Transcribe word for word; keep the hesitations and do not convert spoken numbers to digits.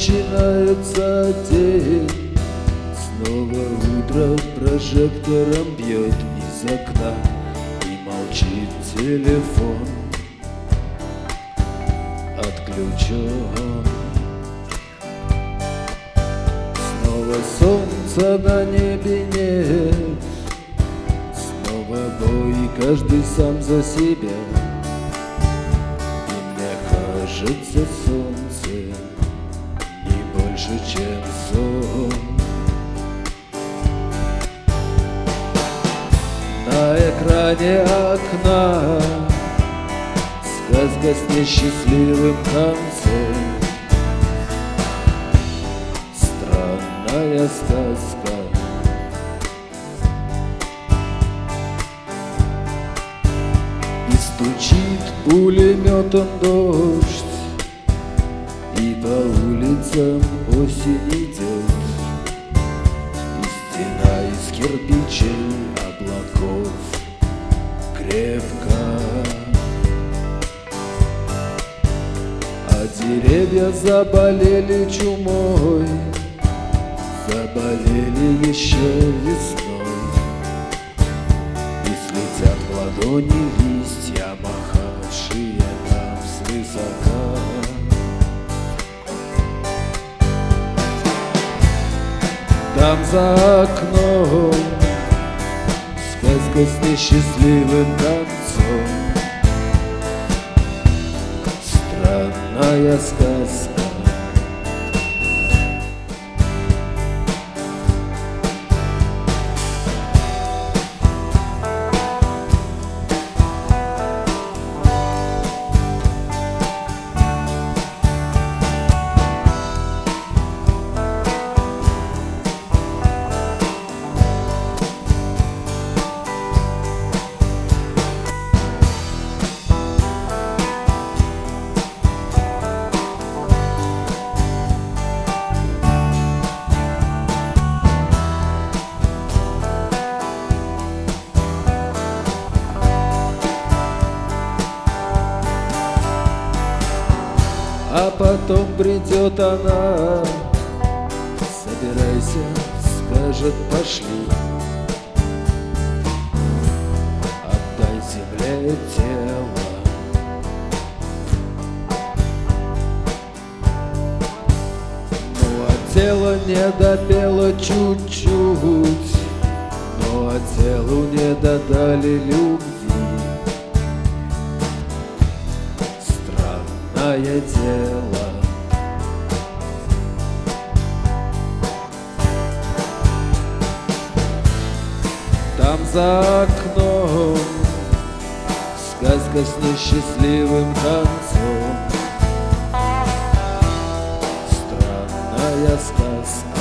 начинается день. Снова утро прожектором бьет из окна, и молчит телефон, отключен. Снова солнца на небе нет, снова бой, каждый сам за себя. И мне кажется, солнце не больше, чем сон. На экране окна сказка с несчастливым концом. Странная сказка. И стучит пулеметом дождь, и по улицам осень идет, и стена из кирпичей облаков крепко, а деревья заболели чумой, заболели еще весной, и слетят в ладони листья, махавшие нам свысока. Там за окном сказка с несчастливым концом. Странная сказка. А потом придет она, собирайся, скажет, пошли, отдай земле тело. Ну а тело не допело чуть-чуть, ну а телу не додали любви. Дело. Там за окном сказка с несчастливым концом. Странная сказка.